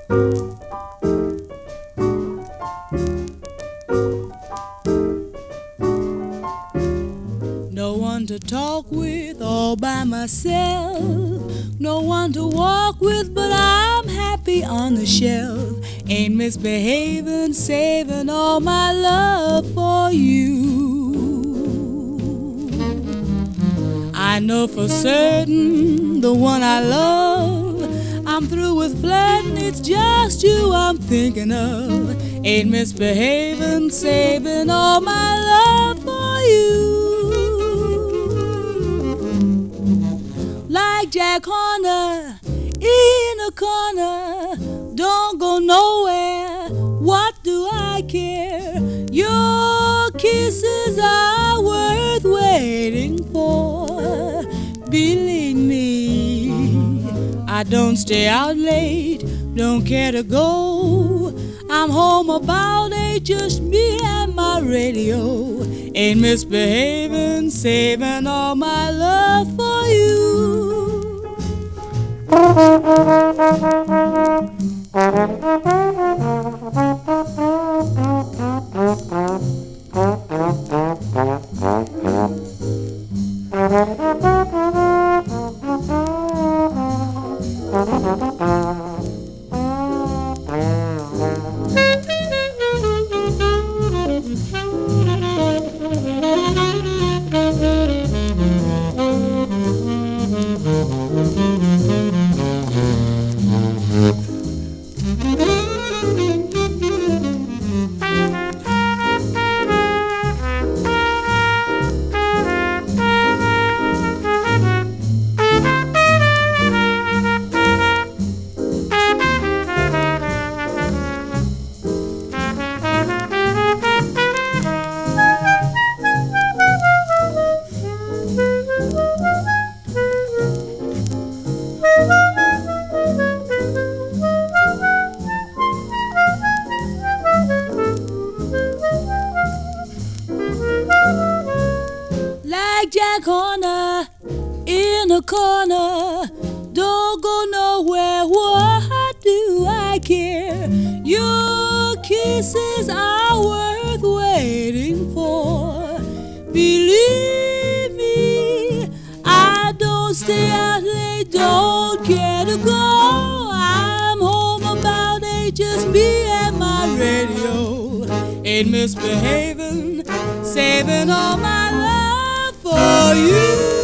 No one to talk with all by myself, no one to walk with, but I'm happy on the shelf. Ain't misbehaving, saving all my love for you. I know for certain the one I love, I'm through with flirting, it's just you I'm thinking of. Ain't misbehaving, saving all my love for you. Like Jack Horner in a corner, don't go nowhere, what do I care? Your kisses are worth waiting for. Believe me, I don't stay out late, don't care to go. I'm home about 8, just me and my radio. Ain't misbehaving, saving all my love for you. Like Jack Horner in a corner, don't go nowhere, what do I care? Your kisses are worth waiting for. Believe me, I don't stay out late, don't care to go. I'm home about 8, just me and my radio. Ain't misbehaving, saving all my love for you.